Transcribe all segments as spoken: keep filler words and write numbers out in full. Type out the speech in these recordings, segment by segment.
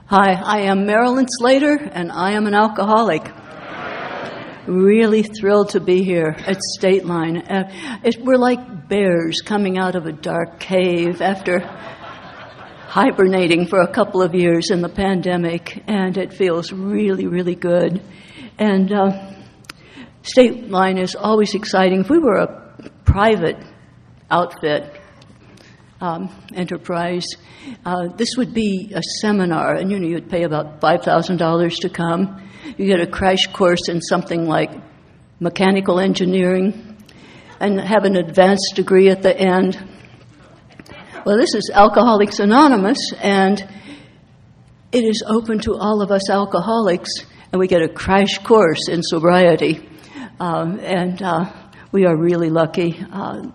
Hi, I am Marilyn Slater, and I am an alcoholic. Really thrilled to be here at State Line. Uh, it, we're like bears coming out of a dark cave after hibernating for a couple of years in the pandemic, and it feels really, really good. And uh, State Line is always exciting. If we were a private outfit, um, enterprise, uh, this would be a seminar, and you know, you'd pay about five thousand dollars to come. You get a crash course in something like mechanical engineering and have an advanced degree at the end. Well, this is Alcoholics Anonymous, and it is open to all of us alcoholics, and we get a crash course in sobriety. Um, and uh, we are really lucky. Uh,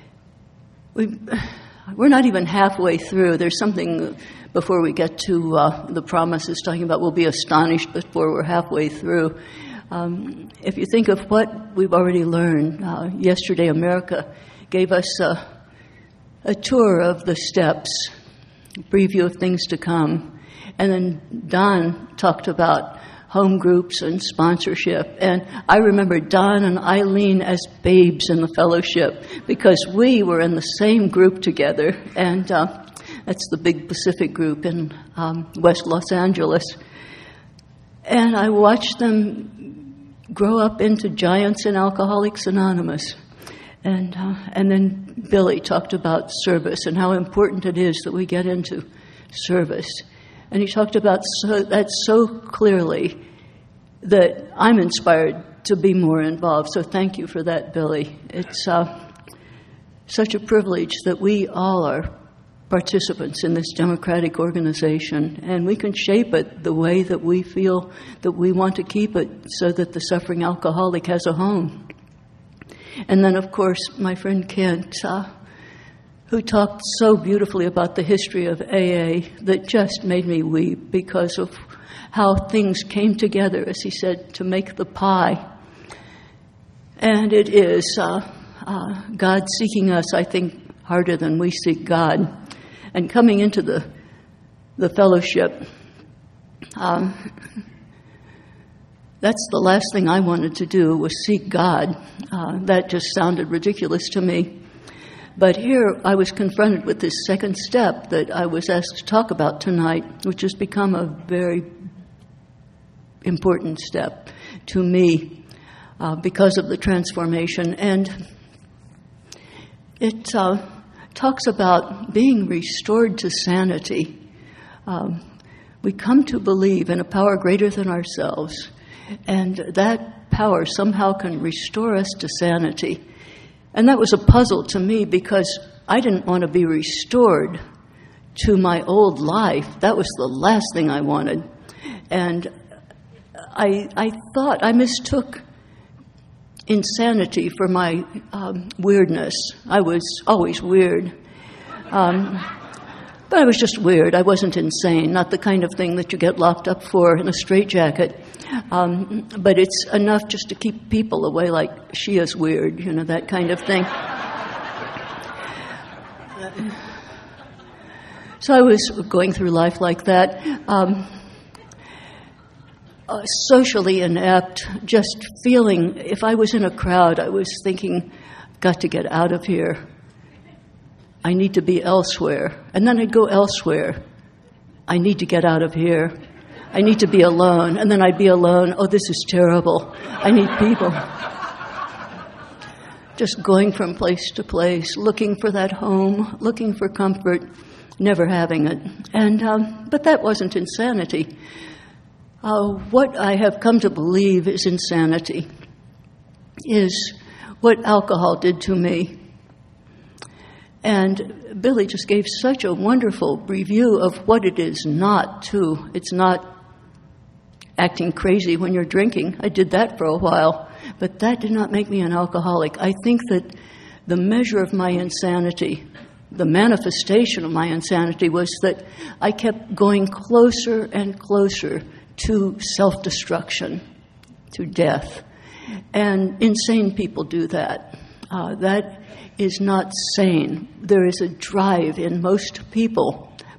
we, we're not even halfway through. There's something before we get to uh, the promises talking about we'll be astonished before we're halfway through. Um, if you think of what we've already learned, uh, yesterday America gave us a, a tour of the steps, a preview of things to come. And then Don talked about home groups and sponsorship. And I remember Don and Eileen as babes in the fellowship because we were in the same group together. And uh, that's the big Pacific group in um, West Los Angeles. And I watched them grow up into giants in Alcoholics Anonymous. And, uh, and then Billy talked about service and how important it is that we get into service. And he talked about so, that so clearly that I'm inspired to be more involved. So thank you for that, Billy. It's uh, such a privilege that we all are participants in this democratic organization, and we can shape it the way that we feel that we want to keep it so that the suffering alcoholic has a home. And then, of course, my friend Kent, uh, who talked so beautifully about the history of A A that just made me weep because of how things came together, as he said, to make the pie. And it is uh, uh, God seeking us, I think, harder than we seek God. And coming into the the fellowship, um, that's the last thing I wanted to do was seek God. Uh, that just sounded ridiculous to me. But here I was confronted with this second step that I was asked to talk about tonight, which has become a very important step to me uh, because of the transformation. And it uh, talks about being restored to sanity. Um, we come to believe in a power greater than ourselves, and that power somehow can restore us to sanity. And that was a puzzle to me because I didn't want to be restored to my old life. That was the last thing I wanted. And I, I thought I mistook insanity for my um, weirdness. I was always weird. Um, but I was just weird. I wasn't insane, not the kind of thing that you get locked up for in a straitjacket. Um, but it's enough just to keep people away, like she is weird, you know, that kind of thing. So I was going through life like that, um, uh, socially inept, just feeling, if I was in a crowd, I was thinking, I've got to get out of here. I need to be elsewhere. And then I'd go elsewhere. I need to get out of here. I need to be alone. And then I'd be alone. Oh, this is terrible. I need people. Just going from place to place, looking for that home, looking for comfort, never having it. And um, but that wasn't insanity. Uh, what I have come to believe is insanity, is what alcohol did to me. And Billy just gave such a wonderful review of what it is not, too. It's not acting crazy when you're drinking. I did that for a while, but that did not make me an alcoholic. I think that the measure of my insanity, the manifestation of my insanity, was that I kept going closer and closer to self-destruction, to death. And insane people do that. Uh, that is not sane. There is a drive in most people,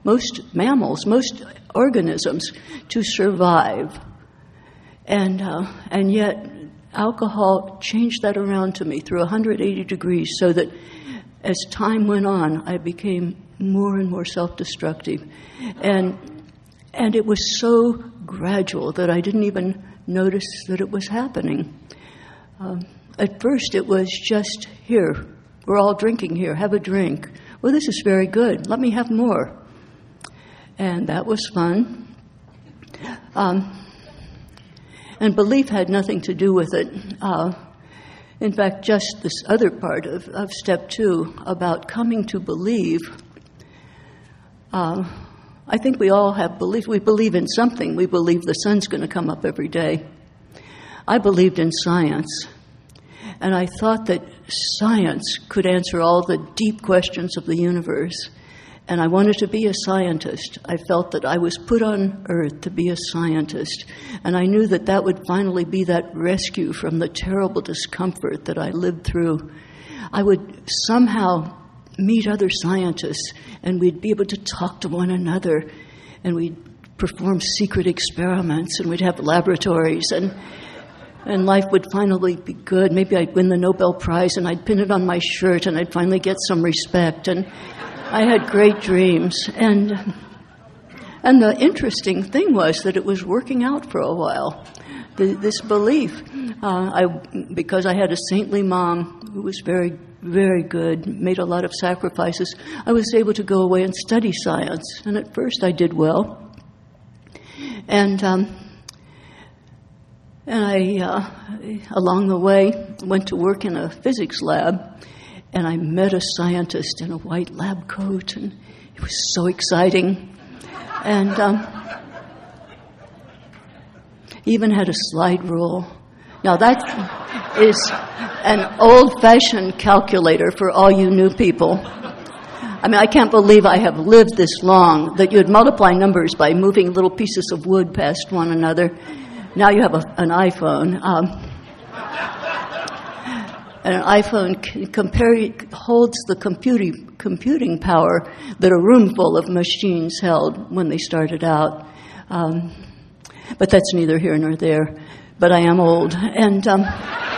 most mammals, most organisms, to survive. And uh, and yet, alcohol changed that around to me through one hundred eighty degrees, so that as time went on, I became more and more self-destructive. And and it was so gradual that I didn't even notice that it was happening. Um, at first, it was just, here, we're all drinking here, have a drink. Well, this is very good. Let me have more. And that was fun. Um, and belief had nothing to do with it. Uh, in fact, just this other part of, of step two about coming to believe, uh, I think we all have belief. We believe in something. We believe the sun's going to come up every day. I believed in science. And I thought that science could answer all the deep questions of the universe. And I wanted to be a scientist. I felt that I was put on earth to be a scientist. And I knew that that would finally be that rescue from the terrible discomfort that I lived through. I would somehow meet other scientists, and we'd be able to talk to one another, and we'd perform secret experiments, and we'd have laboratories, and and life would finally be good. Maybe I'd win the Nobel Prize, and I'd pin it on my shirt, and I'd finally get some respect. And I had great dreams. And and the interesting thing was that it was working out for a while. The, this belief, uh, I because I had a saintly mom who was very, very good, made a lot of sacrifices, I was able to go away and study science. And at first I did well. And um, and I, uh, along the way, went to work in a physics lab, and I met a scientist in a white lab coat, and it was so exciting. And um, he even had a slide rule. Now that is an old-fashioned calculator for all you new people. I mean, I can't believe I have lived this long, that you'd multiply numbers by moving little pieces of wood past one another. Now you have a, an iPhone. Um, and an iPhone c- compare, holds the computing, computing power that a room full of machines held when they started out. Um, but that's neither here nor there. But I am old. And um,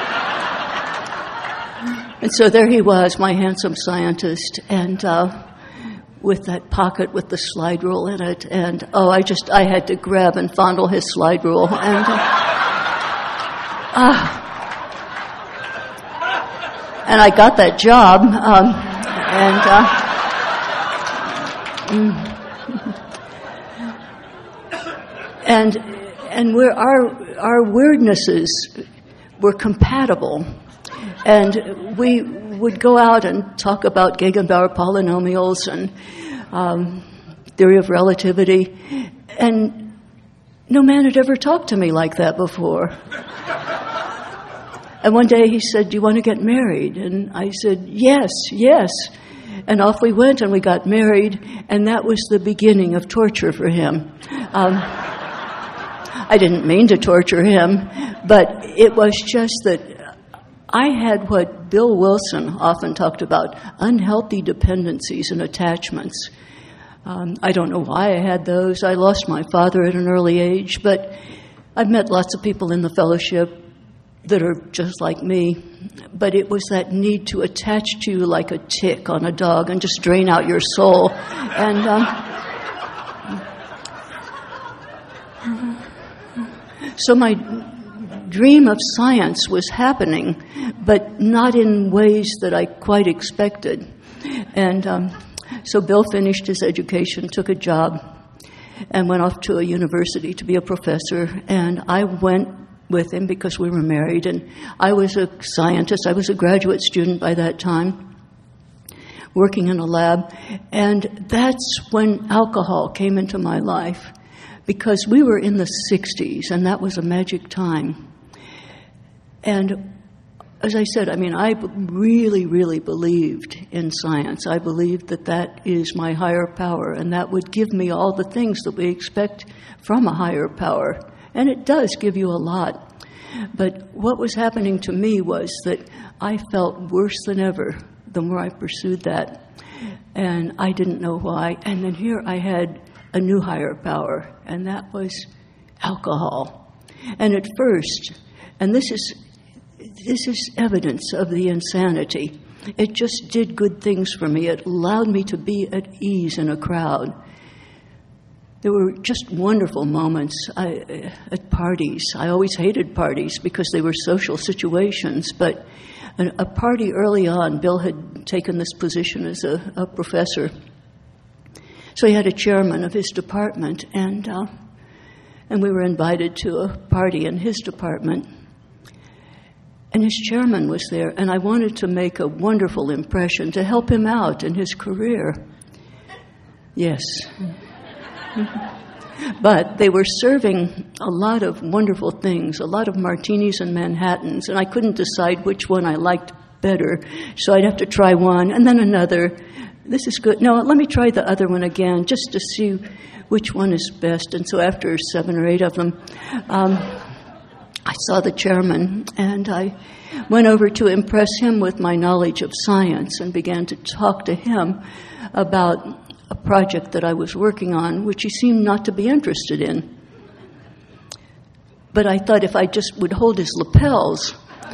and so there he was, my handsome scientist, and uh, with that pocket with the slide rule in it. And, oh, I just, I had to grab and fondle his slide rule. And, uh, uh, and I got that job. Um, and, uh, and, and where our, our weirdnesses were compatible. And we would go out and talk about Gegenbauer polynomials and um, theory of relativity. And no man had ever talked to me like that before. And one day he said, "Do you want to get married?" And I said, "Yes, yes." And off we went, and we got married, and that was the beginning of torture for him. Um, I didn't mean to torture him, but it was just that I had what Bill Wilson often talked about, unhealthy dependencies and attachments. Um, I don't know why I had those. I lost my father at an early age, but I've met lots of people in the fellowship that are just like me. But it was that need to attach to you like a tick on a dog and just drain out your soul. And um, so my dream of science was happening, but not in ways that I quite expected. And um, so Bill finished his education, took a job, and went off to a university to be a professor. And I went with him because we were married, and I was a scientist. I was a graduate student by that time, working in a lab. And that's when alcohol came into my life, because we were in the sixties, and that was a magic time. And as I said, I mean, I really, really believed in science. I believed that that is my higher power, and that would give me all the things that we expect from a higher power. And it does give you a lot. But what was happening to me was that I felt worse than ever the more I pursued that. And I didn't know why. And then here I had a new higher power, and that was alcohol. And at first, and this is this is evidence of the insanity, it just did good things for me. It allowed me to be at ease in a crowd. There were just wonderful moments I, at parties. I always hated parties because they were social situations, but an, a party early on, Bill had taken this position as a, a professor. So he had a chairman of his department, and uh, and we were invited to a party in his department. And his chairman was there, and I wanted to make a wonderful impression to help him out in his career. Yes. But they were serving a lot of wonderful things, a lot of martinis and Manhattans, and I couldn't decide which one I liked better, so I'd have to try one and then another. This is good. No, let me try the other one again, just to see which one is best. And so after seven or eight of them, um, I saw the chairman, and I went over to impress him with my knowledge of science and began to talk to him about a project that I was working on, which he seemed not to be interested in. But I thought if I just would hold his lapels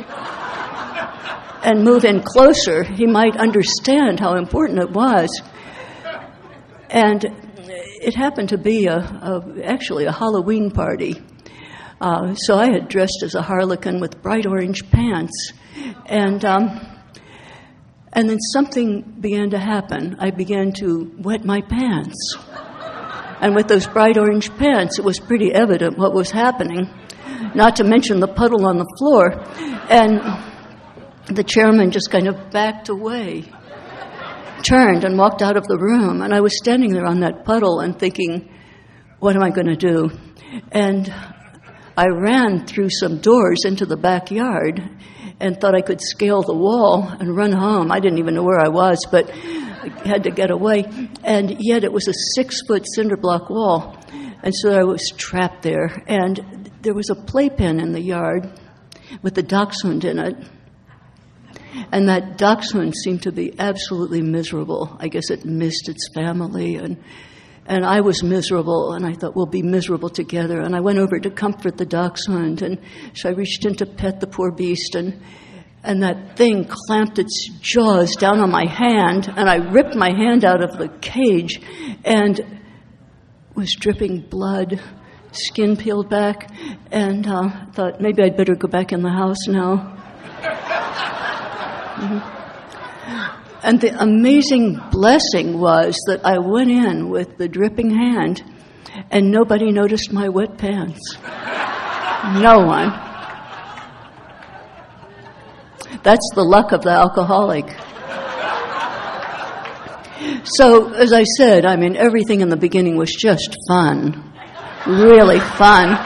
and move in closer, he might understand how important it was. And it happened to be a, a actually a Halloween party. Uh, so I had dressed as a harlequin with bright orange pants. And um, and then something began to happen. I began to wet my pants. And with those bright orange pants, it was pretty evident what was happening, not to mention the puddle on the floor. And the chairman just kind of backed away, turned and walked out of the room. And I was standing there on that puddle and thinking, what am I going to do? And I ran through some doors into the backyard and thought I could scale the wall and run home. I didn't even know where I was, but I had to get away. And yet it was a six-foot cinder block wall. And so I was trapped there. And there was a playpen in the yard with a dachshund in it. And that dachshund seemed to be absolutely miserable. I guess it missed its family, and and I was miserable, and I thought, we'll be miserable together. And I went over to comfort the dachshund, and so I reached in to pet the poor beast, and and that thing clamped its jaws down on my hand, and I ripped my hand out of the cage, and was dripping blood, skin peeled back, and uh, thought, maybe I'd better go back in the house now. Mm-hmm. And the amazing blessing was that I went in with the dripping hand, and nobody noticed my wet pants. No one. That's the luck of the alcoholic. So, as I said, I mean, everything in the beginning was just fun, really fun.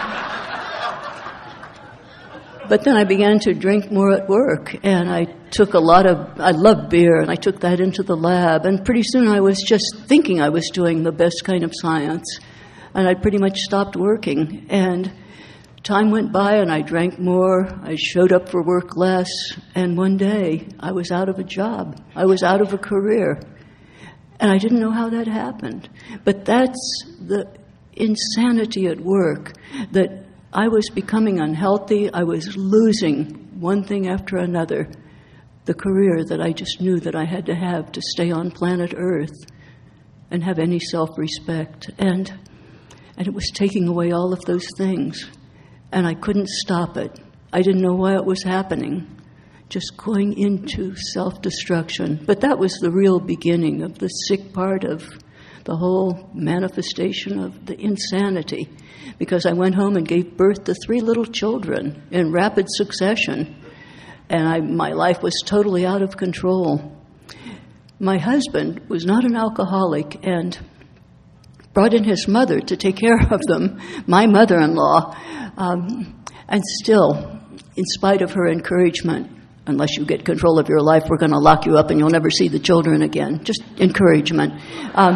But then I began to drink more at work, and I took a lot of, I love beer, and I took that into the lab, and pretty soon I was just thinking I was doing the best kind of science, and I pretty much stopped working, and time went by, and I drank more, I showed up for work less, and one day I was out of a job, I was out of a career, and I didn't know how that happened. But that's the insanity at work, that I was becoming unhealthy. I was losing one thing after another, the career that I just knew that I had to have to stay on planet Earth and have any self-respect. And, and it was taking away all of those things. And I couldn't stop it. I didn't know why it was happening, just going into self-destruction. But that was the real beginning of the sick part of the whole manifestation of the insanity. Because I went home and gave birth to three little children in rapid succession, and I, my life was totally out of control. My husband was not an alcoholic and brought in his mother to take care of them, my mother-in-law, um, and still, in spite of her encouragement, unless you get control of your life, we're going to lock you up and you'll never see the children again. Just encouragement. Um,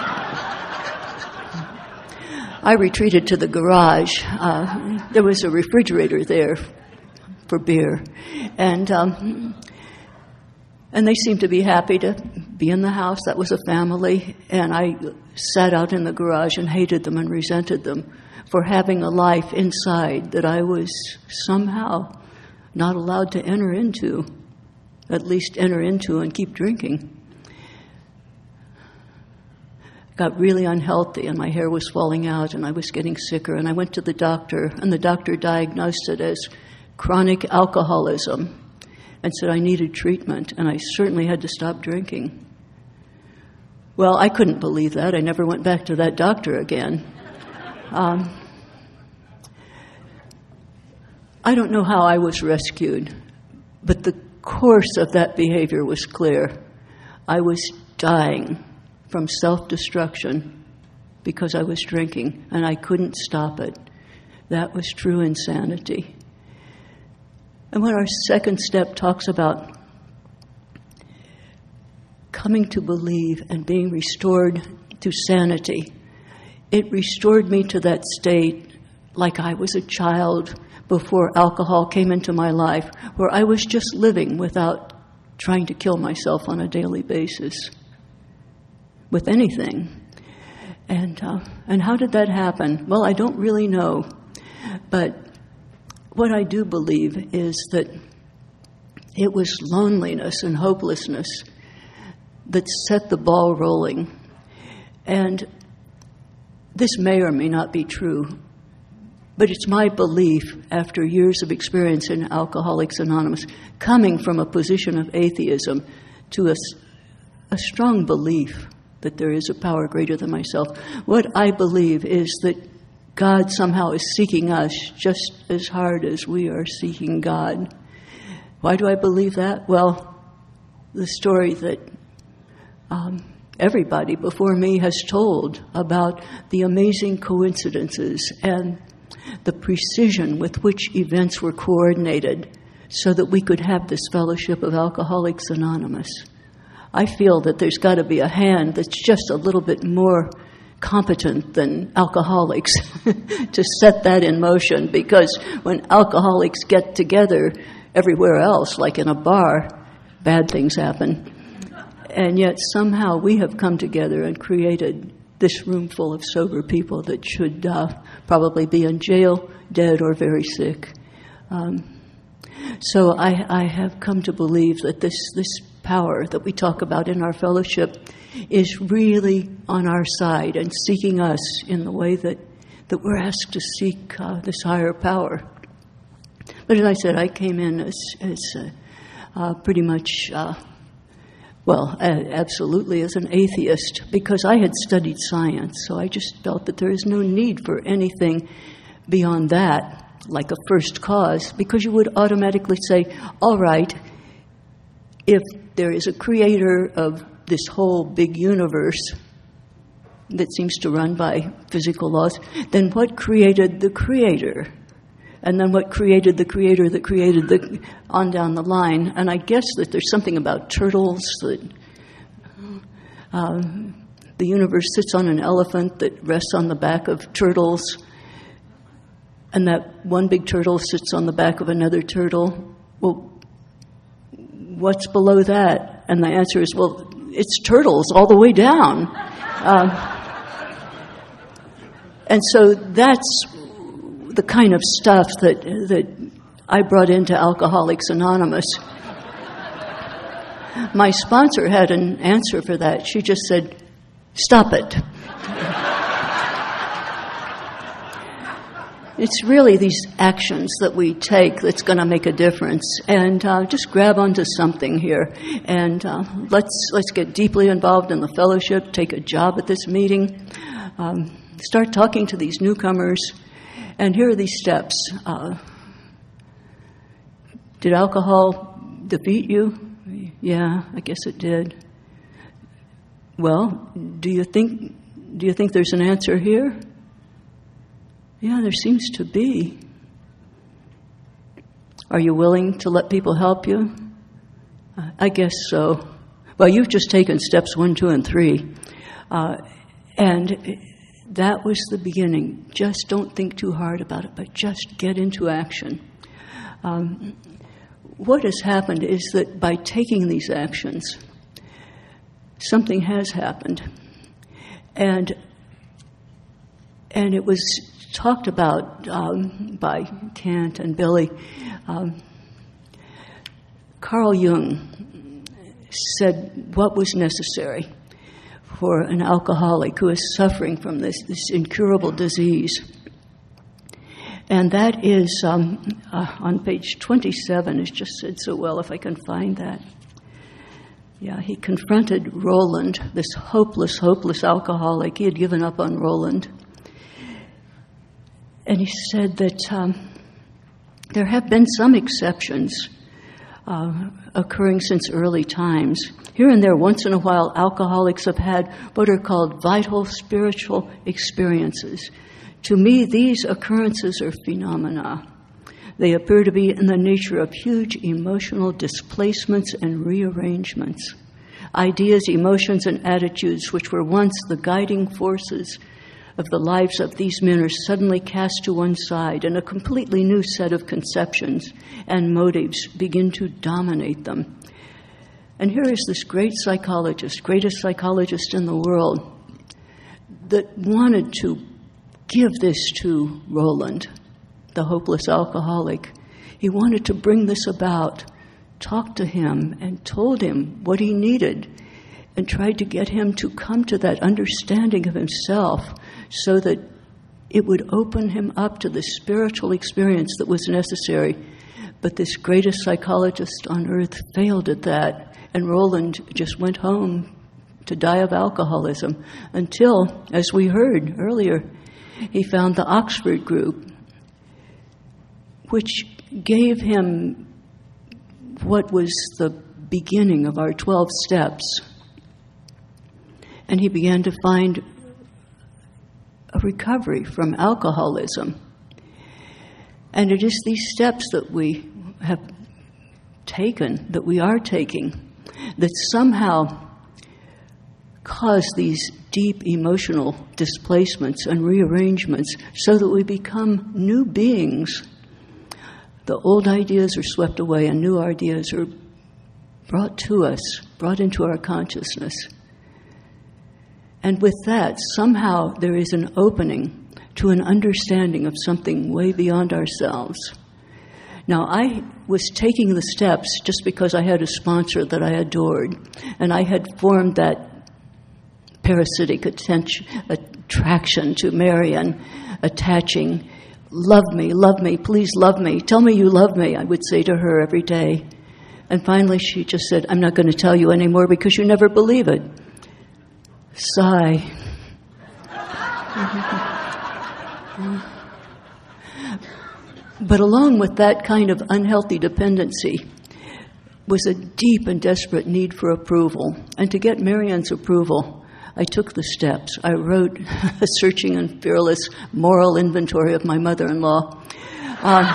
I retreated to the garage. Uh, there was a refrigerator there for beer. And um, and they seemed to be happy to be in the house. That was a family. And I sat out in the garage and hated them and resented them for having a life inside that I was somehow not allowed to enter into, at least enter into and keep drinking. I got really unhealthy and my hair was falling out and I was getting sicker, and I went to the doctor, and the doctor diagnosed it as chronic alcoholism and said I needed treatment, and I certainly had to stop drinking. Well, I couldn't believe that. I never went back to that doctor again. Um, I don't know how I was rescued, but the course of that behavior was clear. I was dying from self-destruction because I was drinking, and I couldn't stop it. That was true insanity. And when our second step talks about coming to believe and being restored to sanity, it restored me to that state like I was a child before alcohol came into my life, where I was just living without trying to kill myself on a daily basis with anything. And uh, and how did that happen? Well, I don't really know. But what I do believe is that it was loneliness and hopelessness that set the ball rolling. And this may or may not be true, but it's my belief, after years of experience in Alcoholics Anonymous, coming from a position of atheism to a, a strong belief that there is a power greater than myself. What I believe is that God somehow is seeking us just as hard as we are seeking God. Why do I believe that? Well, the story that um, everybody before me has told about the amazing coincidences and the precision with which events were coordinated so that we could have this fellowship of Alcoholics Anonymous. I feel that there's got to be a hand that's just a little bit more competent than alcoholics to set that in motion, because when alcoholics get together everywhere else, like in a bar, bad things happen. And yet somehow we have come together and created this room full of sober people that should uh, probably be in jail, dead, or very sick. Um, so I, I have come to believe that this, this power that we talk about in our fellowship is really on our side and seeking us in the way that, that we're asked to seek uh, this higher power. But as I said, I came in as, as uh, uh, pretty much... Uh, Well, absolutely as an atheist, because I had studied science, so I just felt that there is no need for anything beyond that, like a first cause, because you would automatically say, all right, if there is a creator of this whole big universe that seems to run by physical laws, then what created the creator? And then what created the creator that created the, on down the line. And I guess that there's something about turtles, that uh, the universe sits on an elephant that rests on the back of turtles, and that one big turtle sits on the back of another turtle. Well, what's below that? And the answer is, well, it's turtles all the way down. Um, and so that's the kind of stuff that that I brought into Alcoholics Anonymous. My sponsor had an answer for that. She just said, stop it. It's really these actions that we take that's going to make a difference. And uh, just grab onto something here. And uh, let's let's get deeply involved in the fellowship, take a job at this meeting, um, start talking to these newcomers. And here are these steps. Uh, did alcohol defeat you? Yeah, I guess it did. Well, do you think do you think there's an answer here? Yeah, there seems to be. Are you willing to let people help you? Uh, I guess so. Well, you've just taken steps one, two, and three. Uh, and that was the beginning. Just don't think too hard about it, but just get into action. Um, what has happened is that by taking these actions, something has happened. And and it was talked about um, by Kant and Billy. Um, Carl Jung said what was necessary for an alcoholic who is suffering from this, this incurable disease. And that is um, uh, on page twenty-seven. It's just said so well, if I can find that. Yeah, he confronted Roland, this hopeless, hopeless alcoholic. He had given up on Roland. And he said that um, there have been some exceptions uh, occurring since early times. Here and there, once in a while, alcoholics have had what are called vital spiritual experiences. To me, these occurrences are phenomena. They appear to be in the nature of huge emotional displacements and rearrangements. Ideas, emotions, and attitudes which were once the guiding forces of the lives of these men are suddenly cast to one side, and a completely new set of conceptions and motives begin to dominate them. And here is this great psychologist, greatest psychologist in the world, that wanted to give this to Roland, the hopeless alcoholic. He wanted to bring this about, talked to him and told him what he needed, and tried to get him to come to that understanding of himself so that it would open him up to the spiritual experience that was necessary. But this greatest psychologist on earth failed at that, and Roland just went home to die of alcoholism until, as we heard earlier, he found the Oxford group, which gave him what was the beginning of our twelve steps. And he began to find a recovery from alcoholism. And it is these steps that we have taken, that we are taking, that somehow cause these deep emotional displacements and rearrangements so that we become new beings. The old ideas are swept away and new ideas are brought to us, brought into our consciousness. And with that, somehow there is an opening to an understanding of something way beyond ourselves. Now, I was taking the steps just because I had a sponsor that I adored, and I had formed that parasitic attention, attraction to Marian, attaching, love me, love me, please love me, tell me you love me, I would say to her every day. And finally she just said, I'm not going to tell you anymore because you never believe it. Sigh. But along with that kind of unhealthy dependency was a deep and desperate need for approval. And to get Marian's approval, I took the steps. I wrote a searching and fearless moral inventory of my mother-in-law. Um,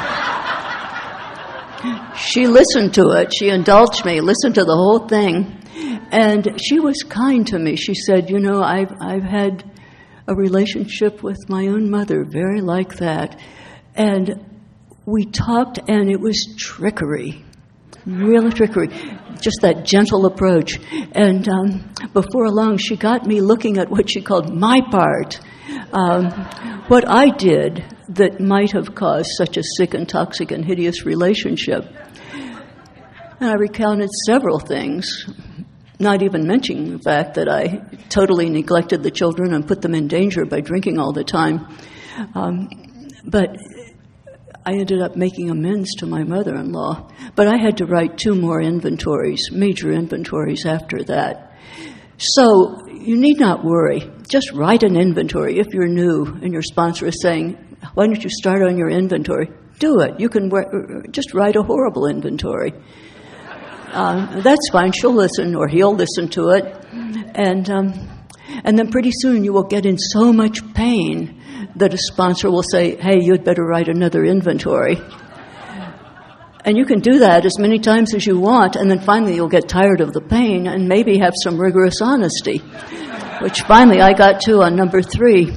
she listened to it. She indulged me, listened to the whole thing. And she was kind to me. She said, you know, I've, I've had a relationship with my own mother, very like that. And we talked, and it was trickery. Real trickery, just that gentle approach. And um, before long, she got me looking at what she called my part, um, what I did that might have caused such a sick and toxic and hideous relationship. And I recounted several things, not even mentioning the fact that I totally neglected the children and put them in danger by drinking all the time. Um, but I ended up making amends to my mother-in-law, but I had to write two more inventories, major inventories after that. So you need not worry. Just write an inventory if you're new and your sponsor is saying, why don't you start on your inventory? Do it. You can just write a horrible inventory. Uh, that's fine. She'll listen or he'll listen to it. And, um, and then pretty soon you will get in so much pain that a sponsor will say, hey, you'd better write another inventory. And you can do that as many times as you want, and then finally you'll get tired of the pain and maybe have some rigorous honesty, which finally I got to on number three.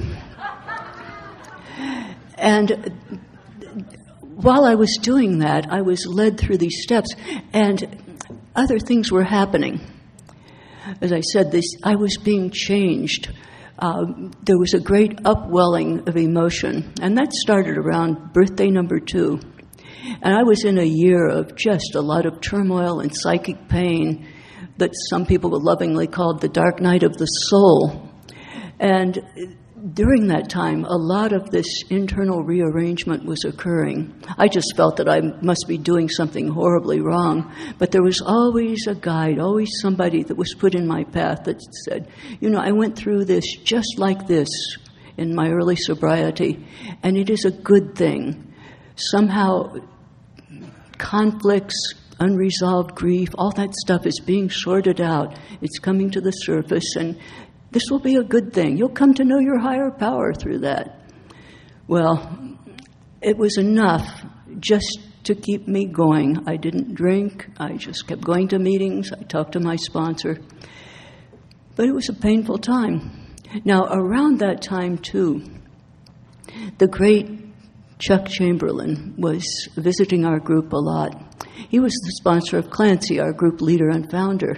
And while I was doing that, I was led through these steps, and other things were happening. as I said, this I was being changed. Uh, there was a great upwelling of emotion, and that started around birthday number two. And I was in a year of just a lot of turmoil and psychic pain that some people would lovingly call the dark night of the soul. And during that time, a lot of this internal rearrangement was occurring. I just felt that I must be doing something horribly wrong, but there was always a guide, always somebody that was put in my path that said, you know, I went through this just like this in my early sobriety, and it is a good thing. Somehow, conflicts, unresolved grief, all that stuff is being sorted out. It's coming to the surface, and this will be a good thing. You'll come to know your higher power through that. Well, it was enough just to keep me going. I didn't drink. I just kept going to meetings. I talked to my sponsor. But it was a painful time. Now, around that time, too, the great Chuck Chamberlain was visiting our group a lot. He was the sponsor of Clancy, our group leader and founder.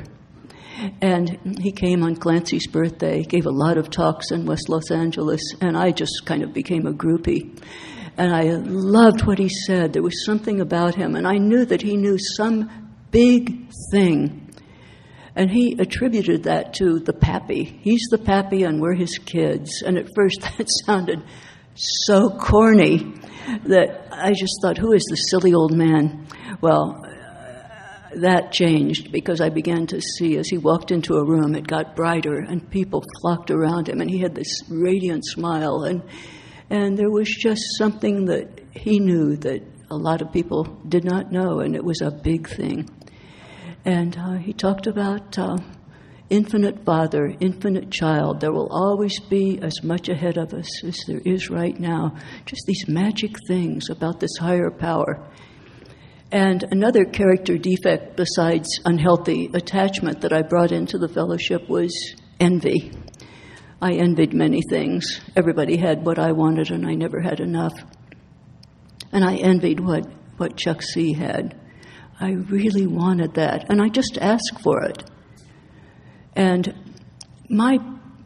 And he came on Clancy's birthday, gave a lot of talks in West Los Angeles, and I just kind of became a groupie. And I loved what he said. There was something about him, and I knew that he knew some big thing. And he attributed that to the pappy. He's the pappy, and we're his kids. And at first that sounded so corny that I just thought, who is this silly old man? Well, that changed because I began to see as he walked into a room, it got brighter and people flocked around him and he had this radiant smile and and there was just something that he knew that a lot of people did not know, and it was a big thing. And uh, he talked about uh, infinite Father, infinite Child. There will always be as much ahead of us as there is right now. Just these magic things about this higher power. And another character defect besides unhealthy attachment that I brought into the fellowship was envy. I envied many things. Everybody had what I wanted, and I never had enough. And I envied what, what Chuck C. had. I really wanted that, and I just asked for it. And my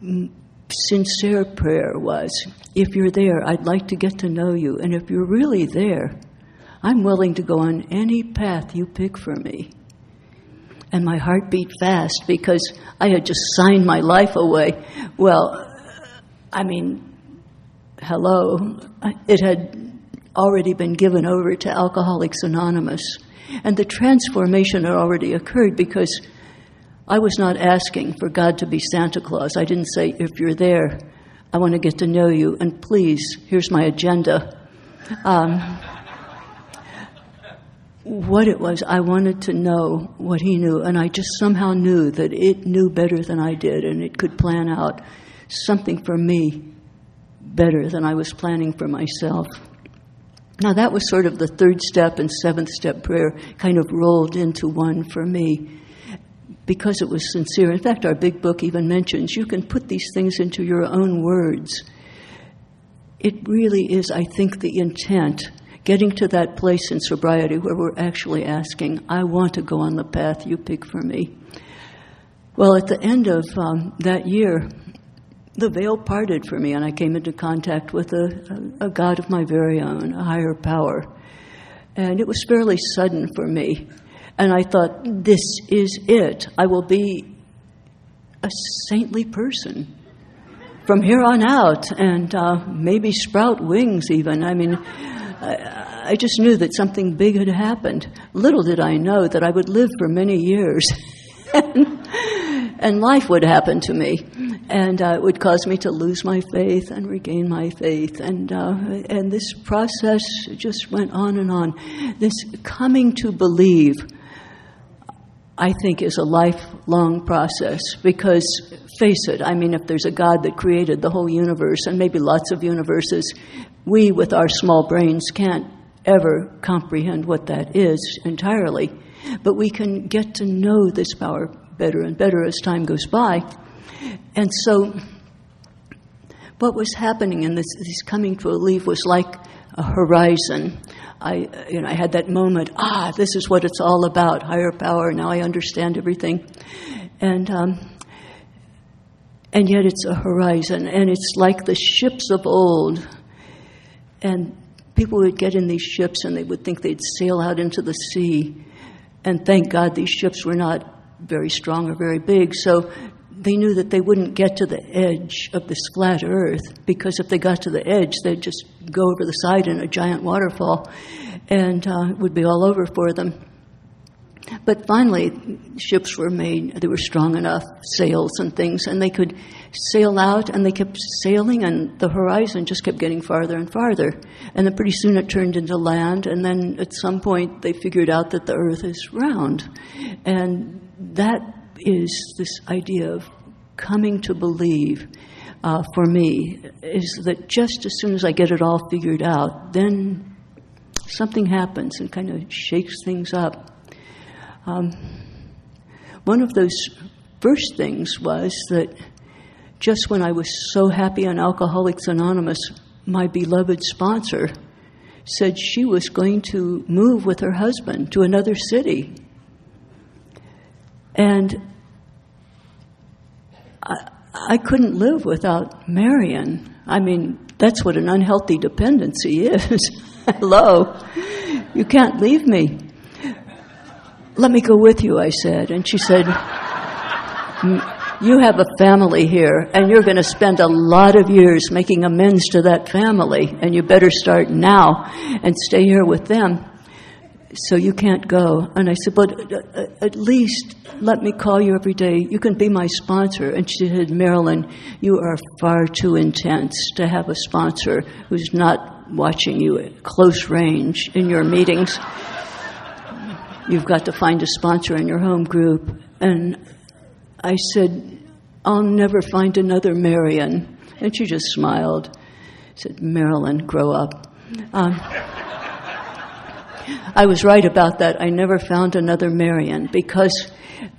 sincere prayer was, if you're there, I'd like to get to know you, and if you're really there, I'm willing to go on any path you pick for me. And my heart beat fast because I had just signed my life away. Well, I mean, hello. It had already been given over to Alcoholics Anonymous. And the transformation had already occurred because I was not asking for God to be Santa Claus. I didn't say, if you're there, I want to get to know you, and please, here's my agenda. Um, What it was, I wanted to know what he knew, and I just somehow knew that it knew better than I did, and it could plan out something for me better than I was planning for myself. Now, that was sort of the third step, and seventh step prayer kind of rolled into one for me because it was sincere. In fact, our big book even mentions you can put these things into your own words. It really is, I think, the intent. Getting to that place in sobriety where we're actually asking, I want to go on the path you pick for me. Well, at the end of um, that year, the veil parted for me, and I came into contact with a, a, a God of my very own, a higher power. And it was fairly sudden for me. And I thought, this is it. I will be a saintly person from here on out, and uh, maybe sprout wings even. I mean, I just knew that something big had happened. Little did I know that I would live for many years. and, and life would happen to me. And uh, it would cause me to lose my faith and regain my faith. And, uh, and this process just went on and on. This coming to believe, I think, is a lifelong process. Because, face it, I mean, if there's a God that created the whole universe, and maybe lots of universes, we, with our small brains, can't ever comprehend what that is entirely. But we can get to know this power better and better as time goes by. And so what was happening in this, this coming to believe was like a horizon. I, you know, I had that moment, ah, this is what it's all about, higher power, now I understand everything. And um, And yet it's a horizon, and it's like the ships of old. And people would get in these ships and they would think they'd sail out into the sea. And thank God these ships were not very strong or very big, so they knew that they wouldn't get to the edge of this flat earth, because if they got to the edge, they'd just go over the side in a giant waterfall, and uh, it would be all over for them. But finally, ships were made, they were strong enough, sails and things, and they could sail out, and they kept sailing, and the horizon just kept getting farther and farther. And then pretty soon it turned into land, and then at some point they figured out that the earth is round. And that is this idea of coming to believe, uh, for me, is that just as soon as I get it all figured out, then something happens and kind of shakes things up. Um, one of those first things was that just when I was so happy on Alcoholics Anonymous, my beloved sponsor said she was going to move with her husband to another city. And I, I couldn't live without Marion. I mean, that's what an unhealthy dependency is. Hello. You can't leave me. Let me go with you, I said. And she said, you have a family here, and you're going to spend a lot of years making amends to that family, and you better start now and stay here with them. So you can't go. And I said, but at least let me call you every day. You can be my sponsor. And she said, Marilyn, you are far too intense to have a sponsor who's not watching you at close range in your meetings. You've got to find a sponsor in your home group. And I said, I'll never find another Marion. And she just smiled. Said, Marilyn, grow up. Um, I was right about that. I never found another Marion because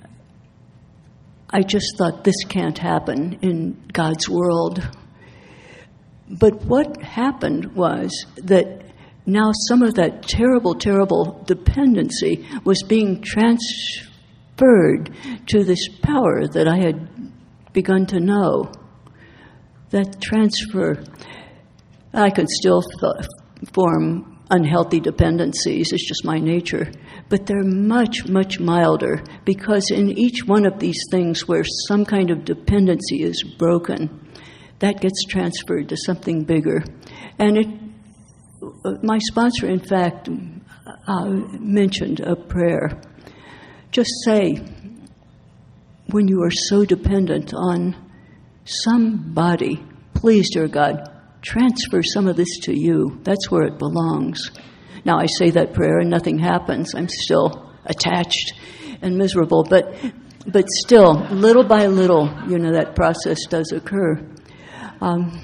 I just thought this can't happen in God's world. But what happened was that now some of that terrible, terrible dependency was being transferred to this power that I had begun to know. That transfer, I could still f- form unhealthy dependencies, it's just my nature, but they're much, much milder, because in each one of these things where some kind of dependency is broken, that gets transferred to something bigger. And it, my sponsor, in fact, uh, mentioned a prayer. Just say, when you are so dependent on somebody, please, dear God, transfer some of this to you. That's where it belongs. Now, I say that prayer and nothing happens. I'm still attached and miserable. But but still, little by little, you know, that process does occur. Um,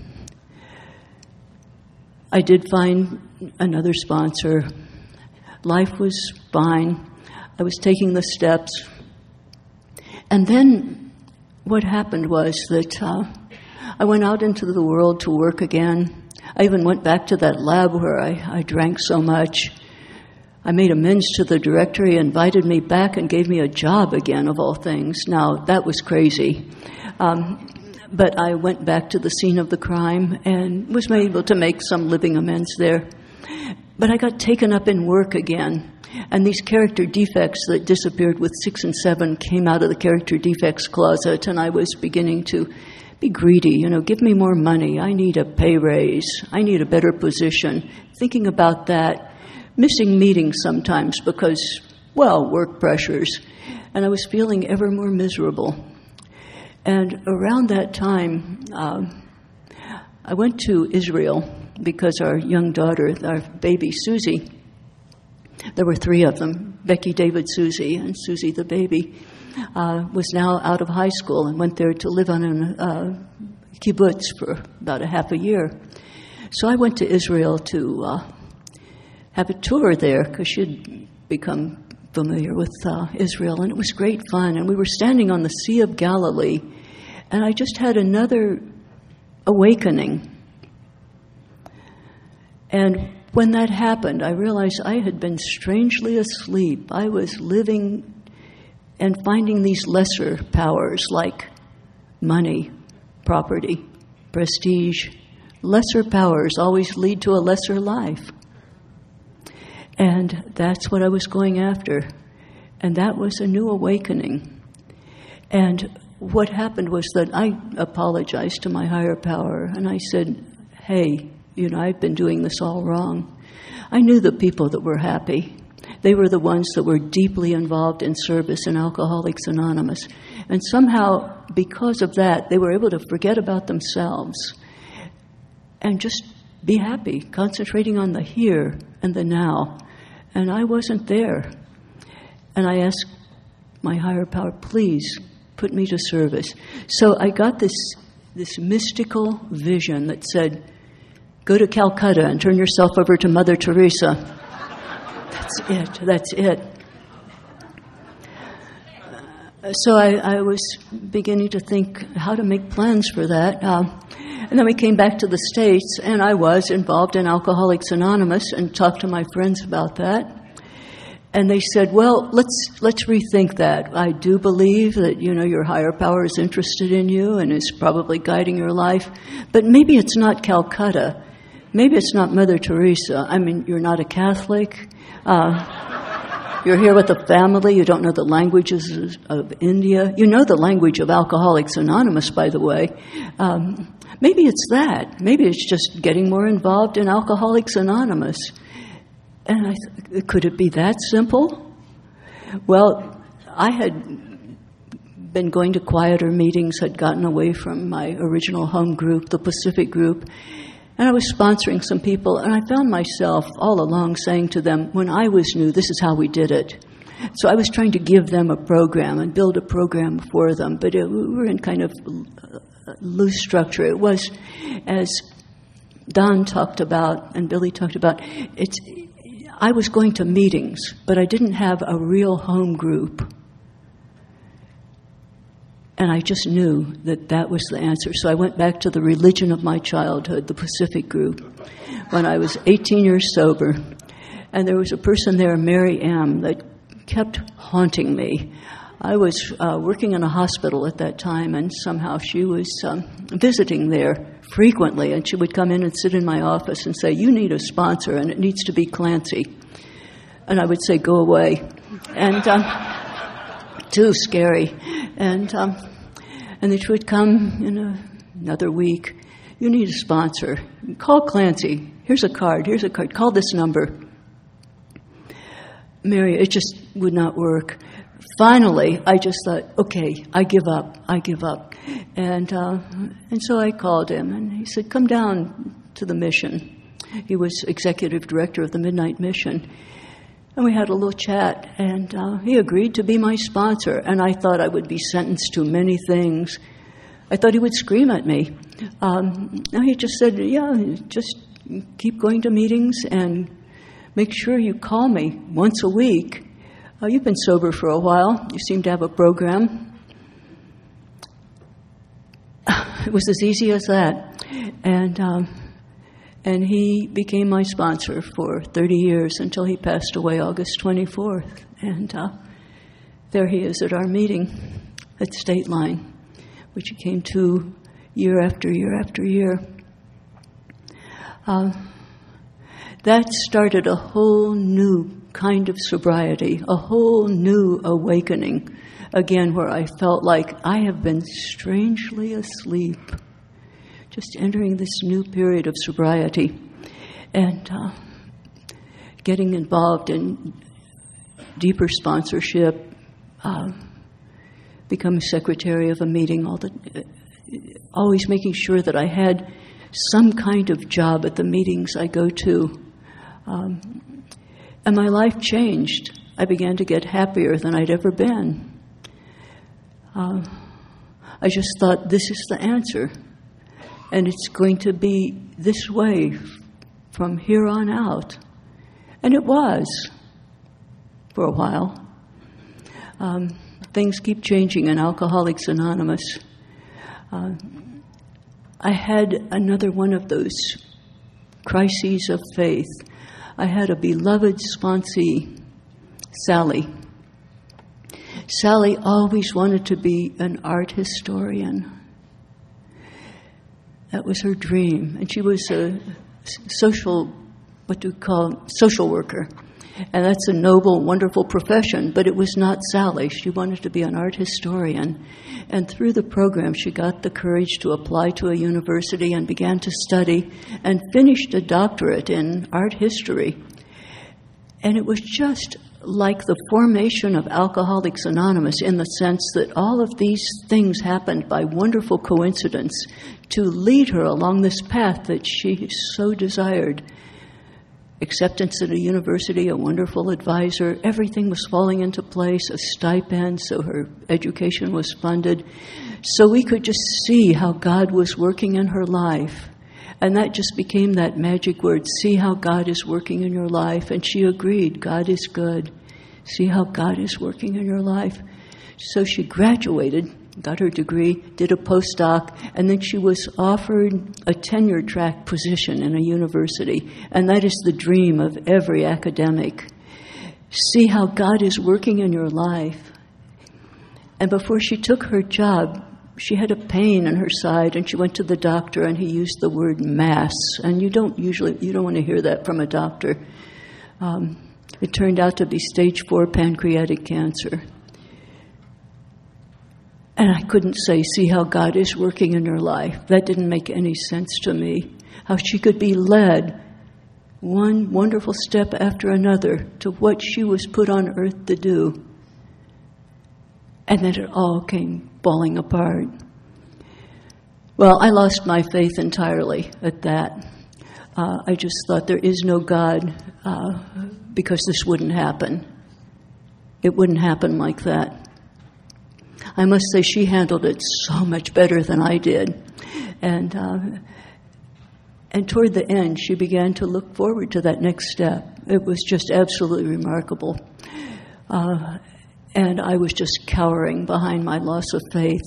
I did find another sponsor. Life was fine. I was taking the steps. And then what happened was that Uh, I went out into the world to work again. I even went back to that lab where I, I drank so much. I made amends to the director. He invited me back and gave me a job again, of all things. Now, that was crazy. Um, but I went back to the scene of the crime and was able to make some living amends there. But I got taken up in work again. And these character defects that disappeared with six and seven came out of the character defects closet, and I was beginning to be greedy, you know, give me more money. I need a pay raise. I need a better position. Thinking about that, missing meetings sometimes because, well, work pressures. And I was feeling ever more miserable. And around that time, um, I went to Israel because our young daughter, our baby Susie, there were three of them, Becky, David, Susie, and Susie the baby, Uh, was now out of high school and went there to live on a uh, kibbutz for about a half a year. So I went to Israel to uh, have a tour there because she'd become familiar with uh, Israel, and it was great fun. And we were standing on the Sea of Galilee, and I just had another awakening. And when that happened, I realized I had been strangely asleep. I was living and finding these lesser powers like money, property, prestige, lesser powers always lead to a lesser life. And that's what I was going after. And that was a new awakening. And what happened was that I apologized to my higher power, and I said, hey, you know, I've been doing this all wrong. I knew the people that were happy. They were the ones that were deeply involved in service in Alcoholics Anonymous. And somehow, because of that, they were able to forget about themselves and just be happy, concentrating on the here and the now. And I wasn't there. And I asked my higher power, please put me to service. So I got this, this mystical vision that said, go to Calcutta and turn yourself over to Mother Teresa. That's it. That's it. Uh, so I, I was beginning to think how to make plans for that. Uh, and then we came back to the States, and I was involved in Alcoholics Anonymous and talked to my friends about that. And they said, well, let's let's rethink that. I do believe that, you know, your higher power is interested in you and is probably guiding your life. But maybe it's not Calcutta. Maybe it's not Mother Teresa. I mean, you're not a Catholic. Uh, you're here with a family. You don't know the languages of India. You know the language of Alcoholics Anonymous, by the way. Um, maybe it's that. Maybe it's just getting more involved in Alcoholics Anonymous. And I th- could it be that simple? Well, I had been going to quieter meetings, had gotten away from my original home group, the Pacific group, and I was sponsoring some people, and I found myself all along saying to them, when I was new, this is how we did it. So I was trying to give them a program and build a program for them, but it, we were in kind of loose structure. It was, as Don talked about and Billy talked about, it's I was going to meetings, but I didn't have a real home group. And I just knew that that was the answer. So I went back to the religion of my childhood, the Pacific group, when I was eighteen years sober. And there was a person there, Mary M., that kept haunting me. I was uh, working in a hospital at that time, and somehow she was um, visiting there frequently, and she would come in and sit in my office and say, you need a sponsor, and it needs to be Clancy. And I would say, go away. And um, too scary. And um, and then she would come in a, another week. You need a sponsor. Call Clancy. Here's a card. Here's a card. Call this number. Mary, it just would not work. Finally, I just thought, okay, I give up. I give up. And uh, and so I called him, and he said, come down to the mission. He was executive director of the Midnight Mission. And we had a little chat, and uh, he agreed to be my sponsor. And I thought I would be sentenced to many things. I thought he would scream at me. Um, and he just said, yeah, just keep going to meetings and make sure you call me once a week. Uh, you've been sober for a while. You seem to have a program. It was as easy as that. And um, and he became my sponsor for thirty years until he passed away August twenty-fourth. And uh, there he is at our meeting at State Line, which he came to year after year after year. Uh, that started a whole new kind of sobriety, a whole new awakening, again, where I felt like I have been strangely asleep, just entering this new period of sobriety and uh, getting involved in deeper sponsorship, uh, becoming secretary of a meeting, all the, uh, always making sure that I had some kind of job at the meetings I go to. Um, And my life changed. I began to get happier than I'd ever been. Uh, I just thought, this is the answer. And it's going to be this way from here on out. And it was, for a while. Um, things keep changing in Alcoholics Anonymous. Uh, I had another one of those crises of faith. I had a beloved sponsee, Sally. Sally always wanted to be an art historian. That was her dream. And she was a social, what do we call, social worker. And that's a noble, wonderful profession, but it was not Sally. She wanted to be an art historian. And through the program, she got the courage to apply to a university and began to study and finished a doctorate in art history. And it was just like the formation of Alcoholics Anonymous, in the sense that all of these things happened by wonderful coincidence to lead her along this path that she so desired. Acceptance at a university, a wonderful advisor, everything was falling into place, a stipend, so her education was funded. So we could just see how God was working in her life. And that just became that magic word, see how God is working in your life. And she agreed, God is good. See how God is working in your life. So she graduated, got her degree, did a postdoc, and then she was offered a tenure track position in a university. And that is the dream of every academic. See how God is working in your life. And before she took her job, she had a pain in her side, and she went to the doctor, and he used the word mass. And you don't usually, you don't want to hear that from a doctor. Um, it turned out to be stage four pancreatic cancer. And I couldn't say, see how God is working in her life. That didn't make any sense to me. How she could be led one wonderful step after another to what she was put on earth to do. And then it all came falling apart. Well, I lost my faith entirely at that. Uh, I just thought there is no God uh, because this wouldn't happen. It wouldn't happen like that. I must say she handled it so much better than I did. And uh, and toward the end, she began to look forward to that next step. It was just absolutely remarkable. Uh, and I was just cowering behind my loss of faith.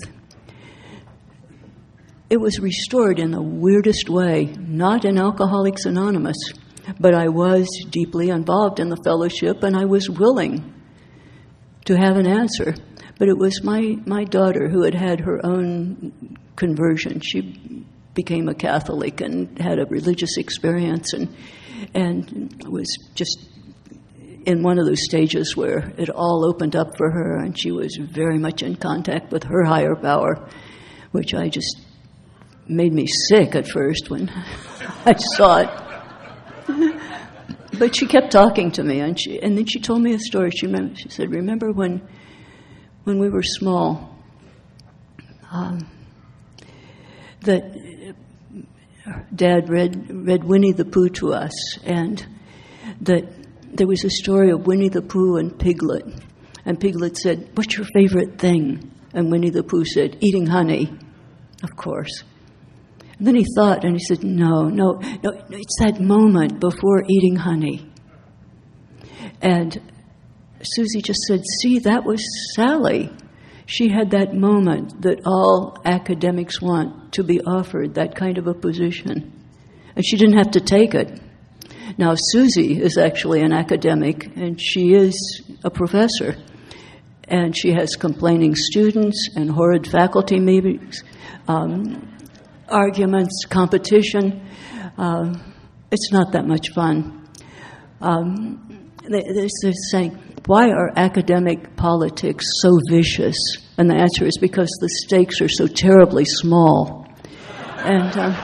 It was restored in the weirdest way, not in Alcoholics Anonymous, but I was deeply involved in the fellowship, and I was willing to have an answer. But it was my, my daughter who had had her own conversion. She became a Catholic and had a religious experience, and and was just in one of those stages where it all opened up for her, and she was very much in contact with her higher power, which I just made me sick at first when I saw it. But she kept talking to me, and she and then she told me a story. She remember, she said, "Remember when when we were small, um, that Dad read read Winnie the Pooh to us, and that there was a story of Winnie the Pooh and Piglet. And Piglet said, 'What's your favorite thing?' And Winnie the Pooh said, 'Eating honey.' Of course. And then he thought, and he said, no, no, no, it's that moment before eating honey. And Susie just said, see, that was Sally. She had that moment that all academics want, to be offered that kind of a position. And she didn't have to take it. Now, Susie is actually an academic, and she is a professor. And she has complaining students and horrid faculty meetings, um, arguments, competition. Um, it's not that much fun. Um, there's this saying, why are academic politics so vicious? And the answer is because the stakes are so terribly small. And um,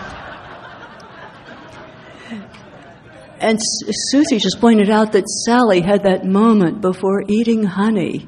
and Susie just pointed out that Sally had that moment before eating honey.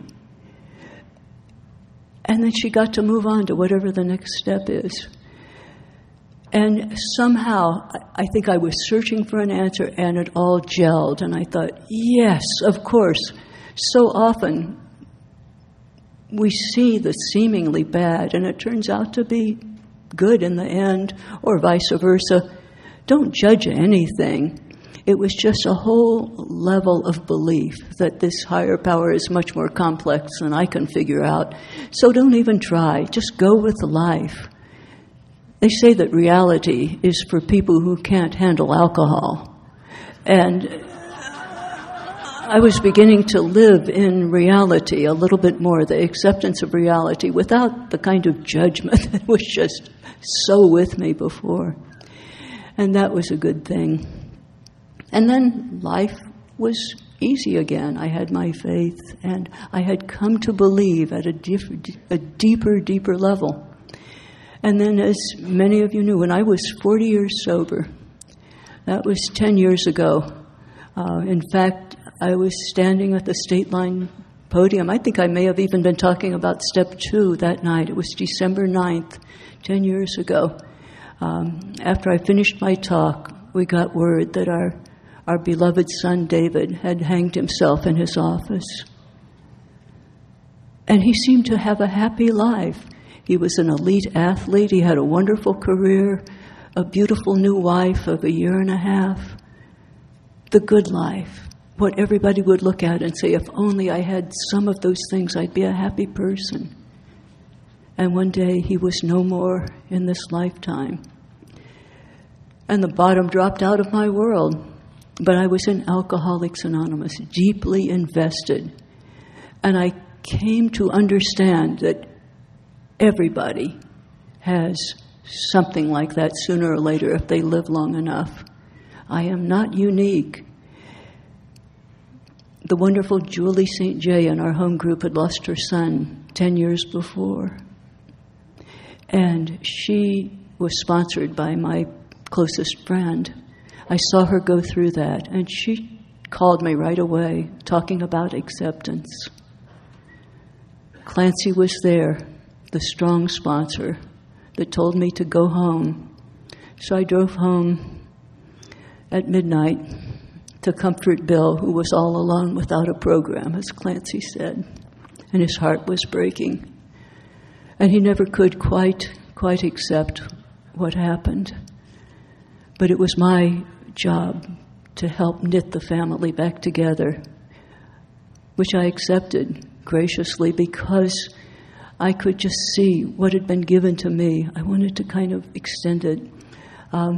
And then she got to move on to whatever the next step is. And somehow, I think I was searching for an answer, and it all gelled. And I thought, yes, of course. So often, we see the seemingly bad, and it turns out to be good in the end, or vice versa. Don't judge anything. It was just a whole level of belief that this higher power is much more complex than I can figure out. So don't even try. Just go with life. They say that reality is for people who can't handle alcohol. And I was beginning to live in reality a little bit more, the acceptance of reality, without the kind of judgment that was just so with me before. And that was a good thing. And then life was easy again. I had my faith, and I had come to believe at a, diff- a deeper, deeper level. And then, as many of you knew, when I was forty years sober, that was ten years ago. Uh, in fact, I was standing at the State Line podium. I think I may have even been talking about step two that night. It was December ninth, ten years ago. Um, after I finished my talk, we got word that our, our beloved son David had hanged himself in his office. And he seemed to have a happy life. He was an elite athlete. He had a wonderful career, a beautiful new wife of a year and a half. The good life, what everybody would look at and say, if only I had some of those things, I'd be a happy person. And one day he was no more in this lifetime. And the bottom dropped out of my world. But I was in Alcoholics Anonymous, deeply invested. And I came to understand that everybody has something like that sooner or later if they live long enough. I am not unique. The wonderful Julie Saint J in our home group had lost her son ten years before. And she was sponsored by my closest friend. I saw her go through that, and she called me right away, talking about acceptance. Clancy was there, the strong sponsor that told me to go home. So I drove home at midnight to comfort Bill, who was all alone without a program, as Clancy said, and his heart was breaking. And he never could quite, quite accept what happened. But it was my job to help knit the family back together, which I accepted graciously because I could just see what had been given to me. I wanted to kind of extend it. Um,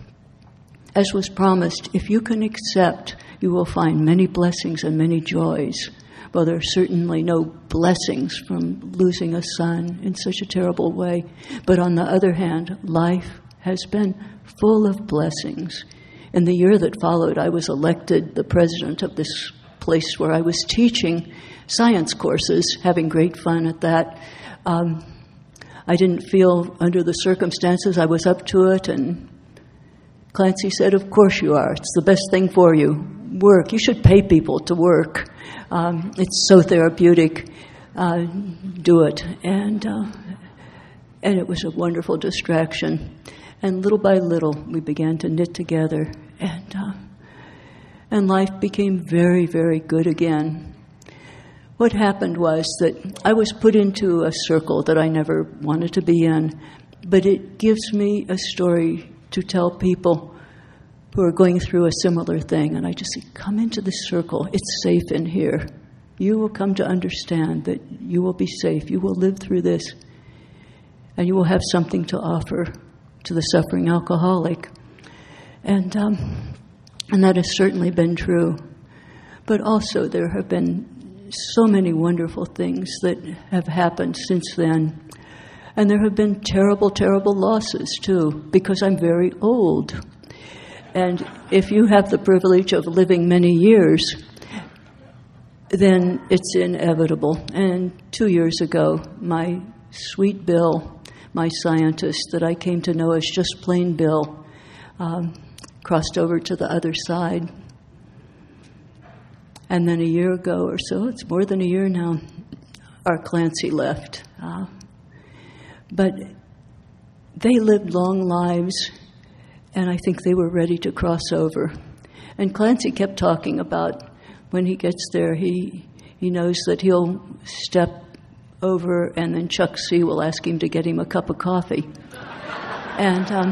as was promised, if you can accept, you will find many blessings and many joys. Well, there are certainly no blessings from losing a son in such a terrible way. But on the other hand, life has been full of blessings. In the year that followed, I was elected the president of this place where I was teaching science courses, having great fun at that. Um, I didn't feel, under the circumstances, I was up to it, and Clancy said, of course you are. It's the best thing for you. Work. You should pay people to work. Um, it's so therapeutic. Uh, do it. And, uh, and it was a wonderful distraction. And little by little, we began to knit together, and uh, and life became very, very good again. What happened was that I was put into a circle that I never wanted to be in, but it gives me a story to tell people who are going through a similar thing. And I just say, come into this circle. It's safe in here. You will come to understand that you will be safe. You will live through this, and you will have something to offer to the suffering alcoholic. And um, and that has certainly been true. But also there have been so many wonderful things that have happened since then. And there have been terrible, terrible losses too, because I'm very old. And if you have the privilege of living many years, then it's inevitable. And two years ago, my sweet Bill, my scientist that I came to know as just plain Bill, um, crossed over to the other side. And then a year ago or so, it's more than a year now, our Clancy left. Uh, but they lived long lives, and I think they were ready to cross over. And Clancy kept talking about when he gets there, he he knows that he'll step over, and then Chuck C. will ask him to get him a cup of coffee. And um,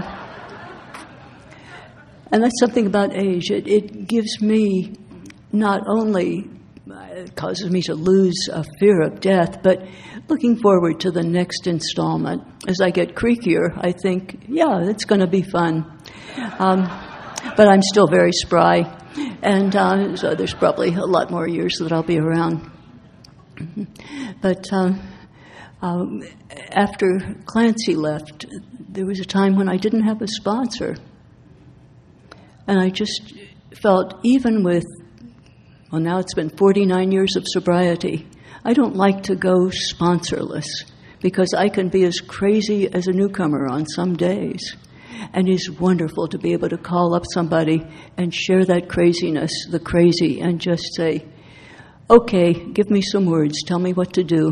and that's something about age. It, it gives me not only, it causes me to lose a fear of death, but looking forward to the next installment. As I get creakier, I think, yeah, it's going to be fun. Um, but I'm still very spry, and uh, so there's probably a lot more years that I'll be around. But um, um, after Clancy left, there was a time when I didn't have a sponsor, and I just felt, even with, well, now it's been forty-nine years of sobriety, I don't like to go sponsorless, because I can be as crazy as a newcomer on some days. And it's wonderful to be able to call up somebody and share that craziness, the crazy, and just say, okay, give me some words, tell me what to do.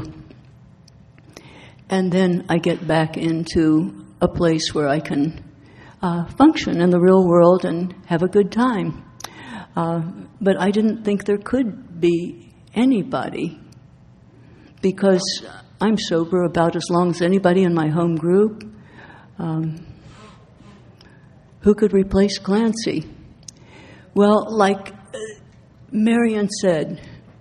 And then I get back into a place where I can uh, function in the real world and have a good time. Uh, but I didn't think there could be anybody, because I'm sober about as long as anybody in my home group, um, who could replace Clancy? Well, like Marion said,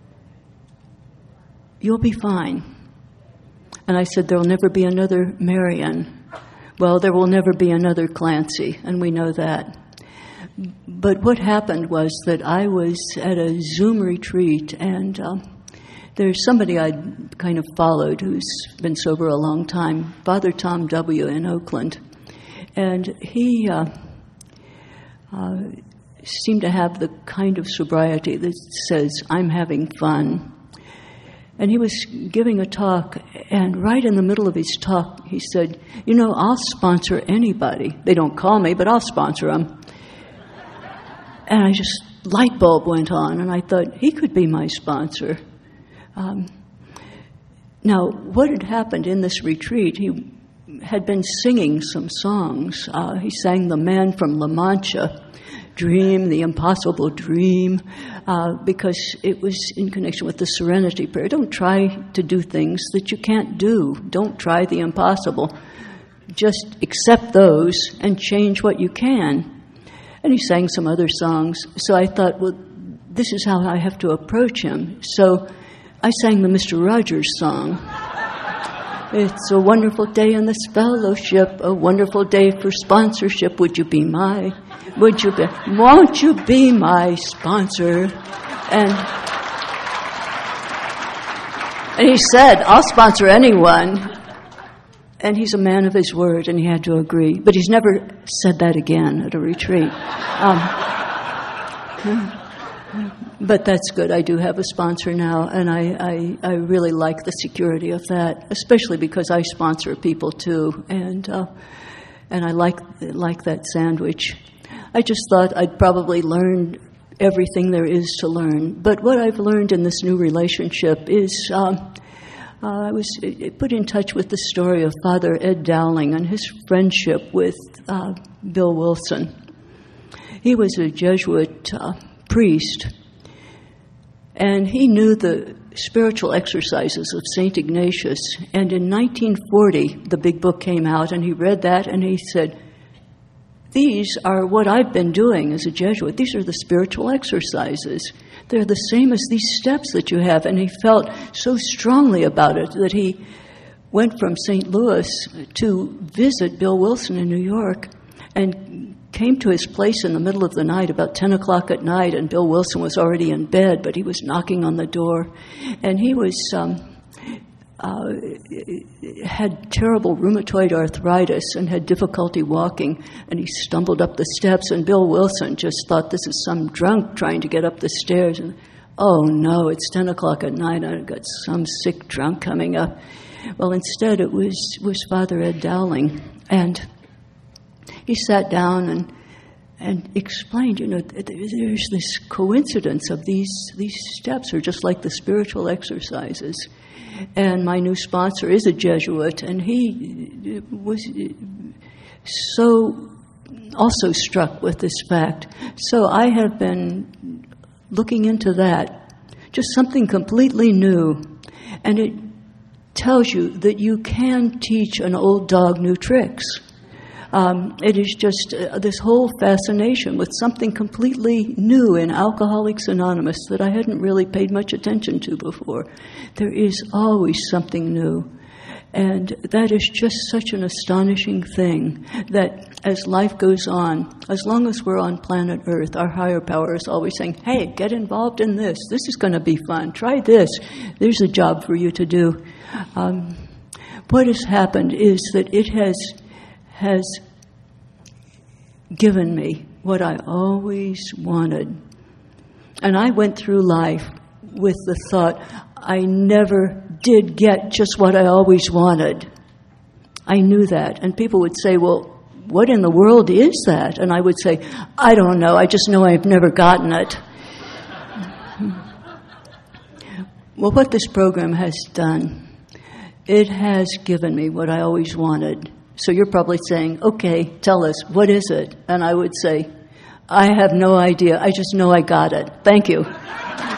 you'll be fine. And I said, there'll never be another Marion. Well, there will never be another Clancy, and we know that. But what happened was that I was at a Zoom retreat, and uh, there's somebody I'd kind of followed who's been sober a long time, Father Tom W. in Oakland. And he uh, uh, seemed to have the kind of sobriety that says, I'm having fun. And he was giving a talk, and right in the middle of his talk, he said, you know, I'll sponsor anybody. They don't call me, but I'll sponsor them. And I just, light bulb went on, and I thought, he could be my sponsor. Um, now, what had happened in this retreat, he had been singing some songs. Uh, he sang The Man from La Mancha, Dream, the Impossible Dream, uh, because it was in connection with the Serenity Prayer. Don't try to do things that you can't do. Don't try the impossible. Just accept those and change what you can. And he sang some other songs. So I thought, well, this is how I have to approach him. So I sang the Mister Rogers song. It's a wonderful day in this fellowship, a wonderful day for sponsorship. Would you be my, would you be, won't you be my sponsor? And, and he said, I'll sponsor anyone. And he's a man of his word, and he had to agree. But he's never said that again at a retreat. Um, But that's good. I do have a sponsor now, and I, I, I really like the security of that, especially because I sponsor people too, and uh, and I like like that sandwich. I just thought I'd probably learned everything there is to learn. But what I've learned in this new relationship is um, uh, I was put in touch with the story of Father Ed Dowling and his friendship with uh, Bill Wilson. He was a Jesuit uh, priest. And he knew the spiritual exercises of Saint Ignatius. And in nineteen forty, the big book came out, and he read that, and he said, these are what I've been doing as a Jesuit. These are the spiritual exercises. They're the same as these steps that you have. And he felt so strongly about it that he went from Saint Louis to visit Bill Wilson in New York, and came to his place in the middle of the night, about ten o'clock at night, and Bill Wilson was already in bed, but he was knocking on the door. And he was um, uh, had terrible rheumatoid arthritis and had difficulty walking, and he stumbled up the steps, and Bill Wilson just thought, this is some drunk trying to get up the stairs. And, oh, no, it's ten o'clock at night, I've got some sick drunk coming up. Well, instead, it was, was Father Ed Dowling, and he sat down and and explained, you know, there's this coincidence of these these steps are just like the spiritual exercises. And my new sponsor is a Jesuit, and he was so also struck with this fact. So I have been looking into that, just something completely new. And it tells you that you can teach an old dog new tricks. Um, it is just uh, this whole fascination with something completely new in Alcoholics Anonymous that I hadn't really paid much attention to before. There is always something new. And that is just such an astonishing thing, that as life goes on, as long as we're on planet Earth, our higher power is always saying, hey, get involved in this. This is going to be fun. Try this. There's a job for you to do. Um, what has happened is that it has, has given me what I always wanted. And I went through life with the thought, I never did get just what I always wanted. I knew that. And people would say, well, what in the world is that? And I would say, I don't know. I just know I've never gotten it. Well, what this program has done, it has given me what I always wanted. So you're probably saying, okay, tell us, what is it? And I would say, I have no idea. I just know I got it. Thank you.